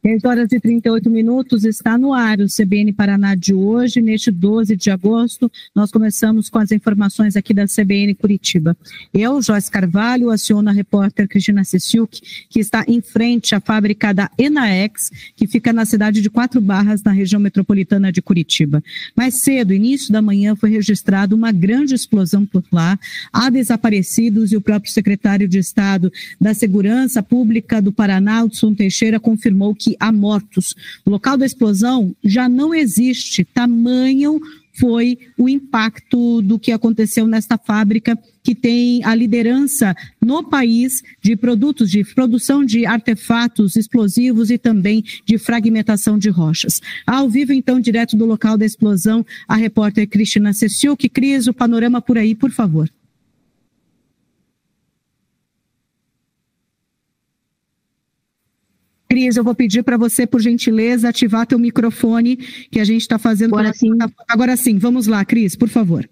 10 horas e 38 minutos, está no ar o CBN Paraná de hoje. Neste 12 de agosto, nós começamos com as informações aqui da CBN Curitiba. Eu, Joyce Carvalho, aciono a repórter Cristina Cessiuk, que está em frente à fábrica da Enaex, que fica na cidade de Quatro Barras, na região metropolitana de Curitiba. Mais cedo, início da manhã, foi registrada uma grande explosão por lá. Há desaparecidos e o próprio secretário de Estado da Segurança Pública do Paraná, Hudson Teixeira, confirmou que há mortos. O local da explosão já não existe, tamanho foi o impacto do que aconteceu nesta fábrica, que tem a liderança no país de produtos de produção de artefatos explosivos e também de fragmentação de rochas. Ao vivo, então, direto do local da explosão, a repórter Cristina Cessiuk. Cris, o panorama por aí, por favor. Cris, eu vou pedir para você, por gentileza, ativar teu microfone, que a gente está fazendo... Agora sim, vamos lá, Cris, por favor.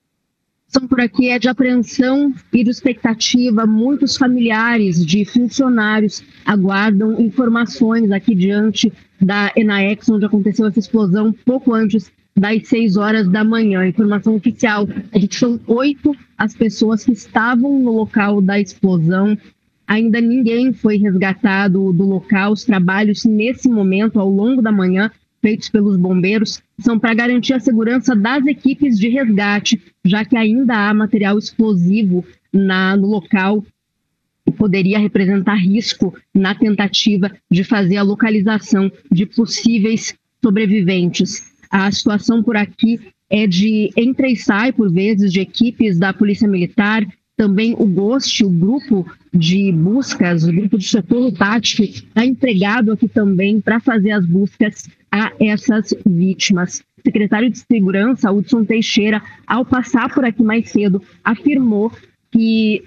Por aqui é de apreensão e de expectativa. Muitos familiares de funcionários aguardam informações aqui diante da Enaex, onde aconteceu essa explosão pouco antes das 6 horas da manhã. Informação oficial, são 8 as pessoas que estavam no local da explosão. Ainda ninguém foi resgatado do local. Os trabalhos, nesse momento, ao longo da manhã, feitos pelos bombeiros, são para garantir a segurança das equipes de resgate, já que ainda há material explosivo no local que poderia representar risco na tentativa de fazer a localização de possíveis sobreviventes. A situação por aqui é de entra e sai, por vezes, de equipes da Polícia Militar. Também o GHOST, o grupo de buscas, o grupo de socorro tático, está empregado aqui também para fazer as buscas a essas vítimas. O secretário de Segurança, Hudson Teixeira, ao passar por aqui mais cedo, afirmou que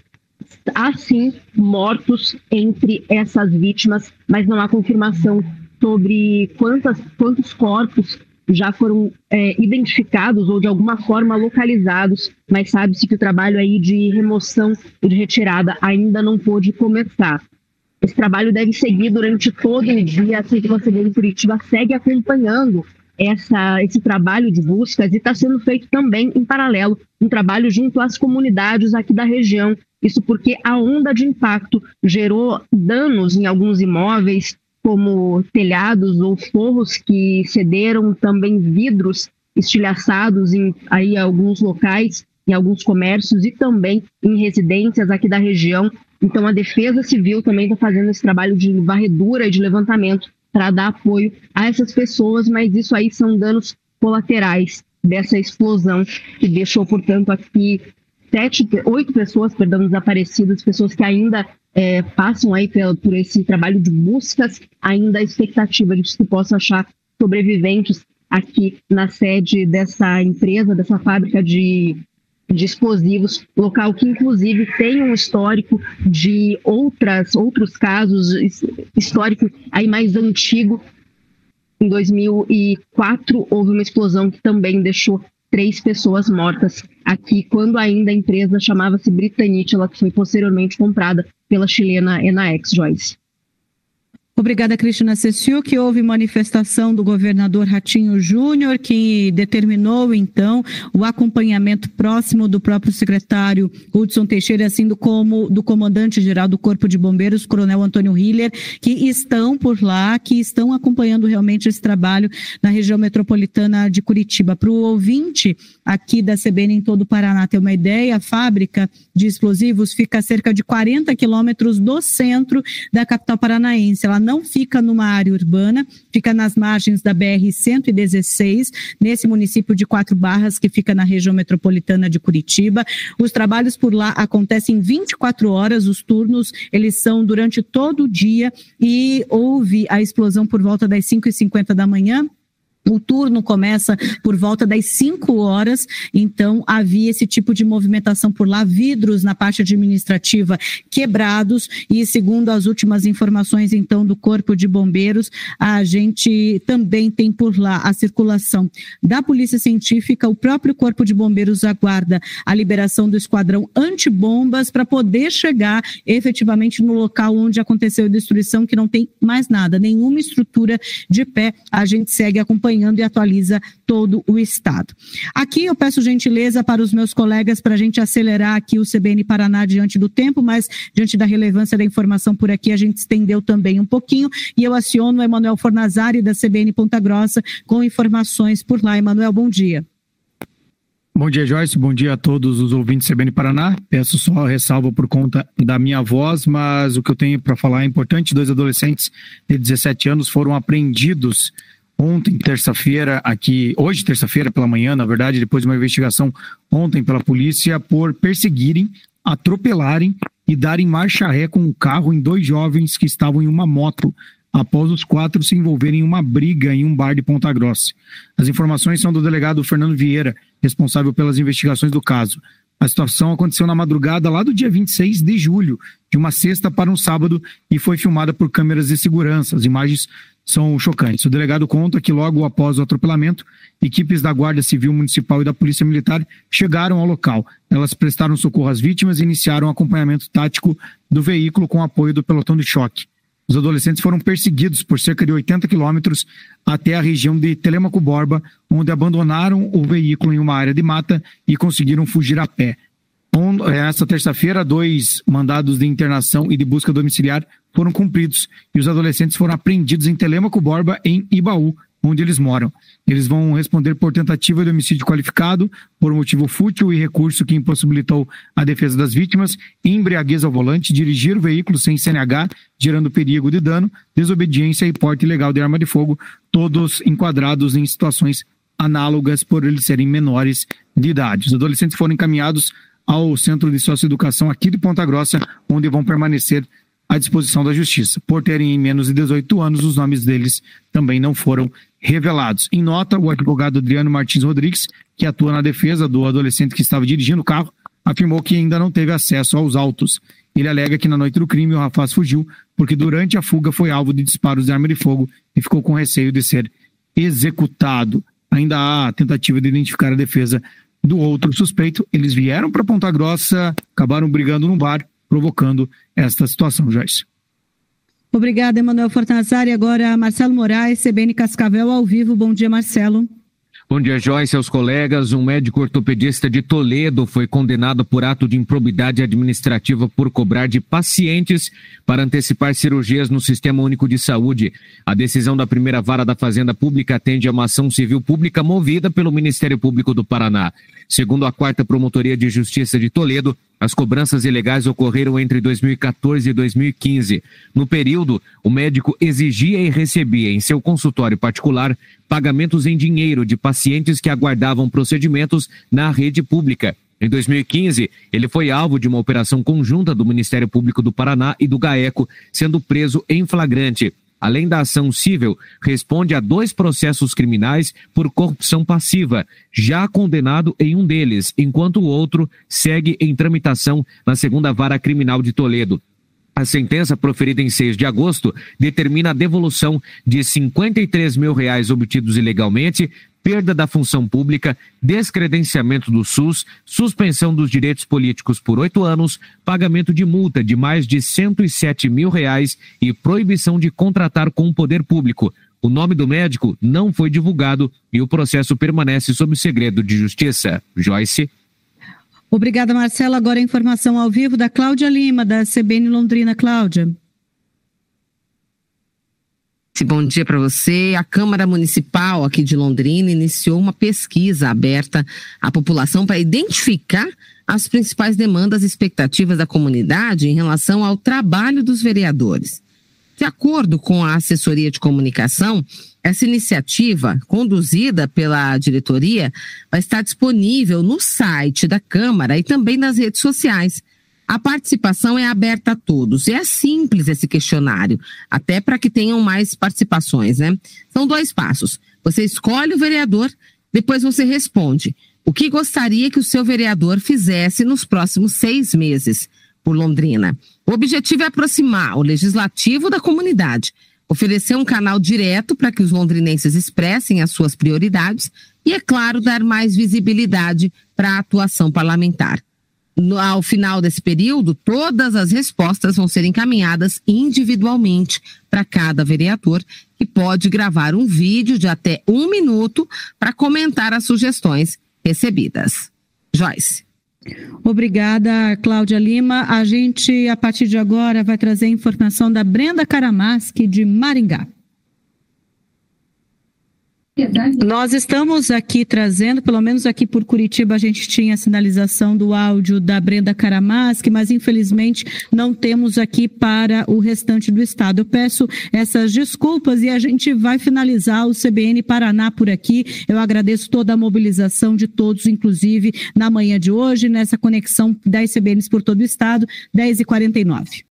há sim mortos entre essas vítimas, mas não há confirmação sobre quantos corpos já foram identificados ou de alguma forma localizados, mas sabe-se que o trabalho aí de remoção e de retirada ainda não pôde começar. Esse trabalho deve seguir durante todo o dia. A CBN Curitiba segue acompanhando esse trabalho de buscas e está sendo feito também em paralelo um trabalho junto às comunidades aqui da região. Isso porque a onda de impacto gerou danos em alguns imóveis, como telhados ou forros que cederam, também vidros estilhaçados em alguns locais, em alguns comércios e também em residências aqui da região. Então a Defesa Civil também está fazendo esse trabalho de varredura e de levantamento para dar apoio a essas pessoas, mas isso aí são danos colaterais dessa explosão que deixou, portanto, aqui 8 pessoas, desaparecidas, pessoas que ainda passam aí por esse trabalho de buscas, ainda a expectativa de que se possa achar sobreviventes aqui na sede dessa empresa, dessa fábrica de explosivos, local que inclusive tem um histórico de outros casos, histórico aí mais antigo. Em 2004 houve uma explosão que também deixou 3 pessoas mortas aqui, quando ainda a empresa chamava-se Britanite, ela que foi posteriormente comprada pela chilena Enaex, Joyce. Obrigada, Cristina Cessiuk. Houve manifestação do governador Ratinho Júnior, que determinou, então, o acompanhamento próximo do próprio secretário Hudson Teixeira, assim como do comandante-geral do Corpo de Bombeiros, Coronel Antônio Hiller, que estão por lá, que estão acompanhando realmente esse trabalho na região metropolitana de Curitiba. Para o ouvinte aqui da CBN em todo o Paraná ter uma ideia, a fábrica de explosivos fica a cerca de 40 quilômetros do centro da capital paranaense. Ela não fica numa área urbana, fica nas margens da BR-116, nesse município de Quatro Barras, que fica na região metropolitana de Curitiba. Os trabalhos por lá acontecem 24 horas, os turnos, eles são durante todo o dia, e houve a explosão por volta das 5h50 da manhã. O turno começa por volta das 5 horas, então havia esse tipo de movimentação por lá, vidros na parte administrativa quebrados, e segundo as últimas informações então do Corpo de Bombeiros, a gente também tem por lá a circulação da Polícia Científica. O próprio Corpo de Bombeiros aguarda a liberação do esquadrão antibombas para poder chegar efetivamente no local onde aconteceu a destruição, que não tem mais nada, nenhuma estrutura de pé. A gente segue acompanhando e atualiza todo o estado. Aqui eu peço gentileza para os meus colegas para a gente acelerar aqui o CBN Paraná diante do tempo, mas diante da relevância da informação por aqui a gente estendeu também um pouquinho, e eu aciono o Emanuel Fornazari da CBN Ponta Grossa com informações por lá. Emanuel, bom dia. Bom dia, Joyce. Bom dia a todos os ouvintes do CBN Paraná. Peço só ressalva por conta da minha voz, mas o que eu tenho para falar é importante. 2 adolescentes de 17 anos foram apreendidos ontem, terça-feira, hoje, terça-feira pela manhã, na verdade, depois de uma investigação ontem pela polícia, por perseguirem, atropelarem e darem marcha ré com o carro em 2 jovens que estavam em uma moto, após os 4 se envolverem em uma briga em um bar de Ponta Grossa. As informações são do delegado Fernando Vieira, responsável pelas investigações do caso. A situação aconteceu na madrugada lá do dia 26 de julho, de uma sexta para um sábado, e foi filmada por câmeras de segurança. As imagens são chocantes. O delegado conta que logo após o atropelamento, equipes da Guarda Civil Municipal e da Polícia Militar chegaram ao local. Elas prestaram socorro às vítimas e iniciaram o acompanhamento tático do veículo com apoio do pelotão de choque. Os adolescentes foram perseguidos por cerca de 80 quilômetros até a região de Telêmaco Borba, onde abandonaram o veículo em uma área de mata e conseguiram fugir a pé. Nesta terça-feira, 2 mandados de internação e de busca domiciliar foram cumpridos e os adolescentes foram apreendidos em Telêmaco Borba, em Ibaú, onde eles moram. Eles vão responder por tentativa de homicídio qualificado, por motivo fútil e recurso que impossibilitou a defesa das vítimas, embriaguez ao volante, dirigir o veículo sem CNH, gerando perigo de dano, desobediência e porte ilegal de arma de fogo, todos enquadrados em situações análogas por eles serem menores de idade. Os adolescentes foram encaminhados ao Centro de Socioeducação aqui de Ponta Grossa, onde vão permanecer à disposição da Justiça. Por terem menos de 18 anos, os nomes deles também não foram revelados. Em nota, o advogado Adriano Martins Rodrigues, que atua na defesa do adolescente que estava dirigindo o carro, afirmou que ainda não teve acesso aos autos. Ele alega que na noite do crime o rapaz fugiu porque durante a fuga foi alvo de disparos de arma de fogo e ficou com receio de ser executado. Ainda há tentativa de identificar a defesa do outro suspeito. Eles vieram para Ponta Grossa, acabaram brigando no bar, provocando esta situação, Joyce. Obrigada, Emanuel Fornazari. Agora, Marcelo Moraes, CBN Cascavel, ao vivo. Bom dia, Marcelo. Bom dia, Joyce, aos colegas. Um médico ortopedista de Toledo foi condenado por ato de improbidade administrativa por cobrar de pacientes para antecipar cirurgias no Sistema Único de Saúde. A decisão da primeira vara da Fazenda Pública atende a uma ação civil pública movida pelo Ministério Público do Paraná. Segundo a 4ª Promotoria de Justiça de Toledo, as cobranças ilegais ocorreram entre 2014 e 2015. No período, o médico exigia e recebia em seu consultório particular pagamentos em dinheiro de pacientes que aguardavam procedimentos na rede pública. Em 2015, ele foi alvo de uma operação conjunta do Ministério Público do Paraná e do GAECO, sendo preso em flagrante. Além da ação civil, responde a 2 processos criminais por corrupção passiva, já condenado em um deles, enquanto o outro segue em tramitação na 2ª Vara Criminal de Toledo. A sentença, proferida em 6 de agosto, determina a devolução de R$ 53 mil obtidos ilegalmente, perda da função pública, descredenciamento do SUS, suspensão dos direitos políticos por 8 anos, pagamento de multa de mais de R$ 107 mil e proibição de contratar com o poder público. O nome do médico não foi divulgado e o processo permanece sob segredo de justiça. Joyce. Obrigada, Marcelo. Agora a informação ao vivo da Cláudia Lima, da CBN Londrina. Cláudia. Bom dia para você. A Câmara Municipal aqui de Londrina iniciou uma pesquisa aberta à população para identificar as principais demandas e expectativas da comunidade em relação ao trabalho dos vereadores. De acordo com a assessoria de comunicação, essa iniciativa, conduzida pela diretoria, vai estar disponível no site da Câmara e também nas redes sociais. A participação é aberta a todos. E é simples esse questionário, até para que tenham mais participações, né? São 2 passos. Você escolhe o vereador, depois você responde o que gostaria que o seu vereador fizesse nos próximos 6 meses por Londrina. O objetivo é aproximar o legislativo da comunidade, oferecer um canal direto para que os londrinenses expressem as suas prioridades e, é claro, dar mais visibilidade para a atuação parlamentar. Ao final desse período, todas as respostas vão ser encaminhadas individualmente para cada vereador, que pode gravar um vídeo de até 1 minuto para comentar as sugestões recebidas. Joyce. Obrigada, Cláudia Lima. A gente, a partir de agora, vai trazer a informação da Brenda Karamaski, de Maringá. Nós estamos aqui trazendo, pelo menos aqui por Curitiba, a gente tinha a sinalização do áudio da Brenda Karamaski, mas infelizmente não temos aqui para o restante do estado. Eu peço essas desculpas e a gente vai finalizar o CBN Paraná por aqui. Eu agradeço toda a mobilização de todos, inclusive na manhã de hoje, nessa conexão das CBNs por todo o estado, 10h49.